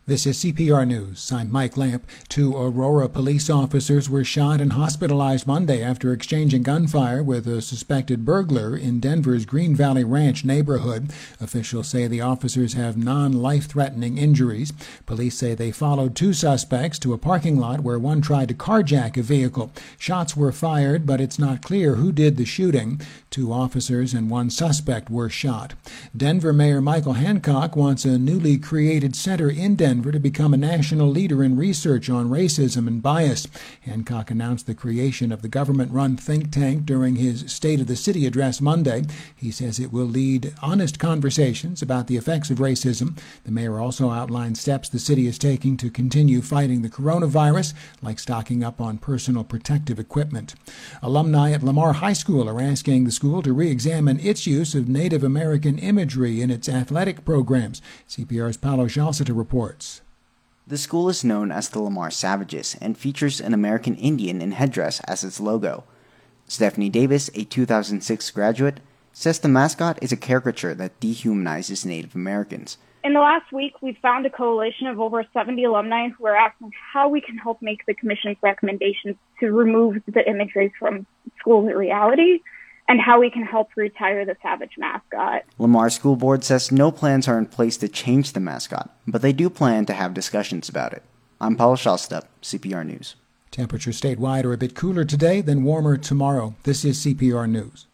This is CPR News. I'm Mike Lamp. 2 Aurora police officers were shot and hospitalized Monday after exchanging gunfire with a suspected burglar in Denver's Green Valley Ranch neighborhood. Officials say the officers have non-life-threatening injuries. Police say they followed 2 suspects to a parking lot where one tried to carjack a vehicle. Shots were fired, but it's not clear who did the shooting. 2 officers and 1 suspect were shot. Denver Mayor Michael Hancock wants a newly created center in Denver to become a national leader in research on racism and bias. Hancock announced the creation of the government-run think tank during his State of the City address Monday. He says it will lead honest conversations about the effects of racism. The mayor also outlined steps the city is taking to continue fighting the coronavirus, like stocking up on personal protective equipment. Alumni at Lamar High School are asking the school to re-examine its use of Native American imagery in its athletic programs. CPR's Paulo Jalceta reports. The school is known as the Lamar Savages and features an American Indian in headdress as its logo. Stephanie Davis, a 2006 graduate, says the mascot is a caricature that dehumanizes Native Americans. In the last week, we've found a coalition of over 70 alumni who are asking how we can help make the Commission's recommendations to remove the imagery from school's reality, and how we can help retire the Savage mascot. Lamar School Board says no plans are in place to change the mascot, but they do plan to have discussions about it. I'm Paul Shallstep, CPR News. Temperatures statewide are a bit cooler today, then warmer tomorrow. This is CPR News.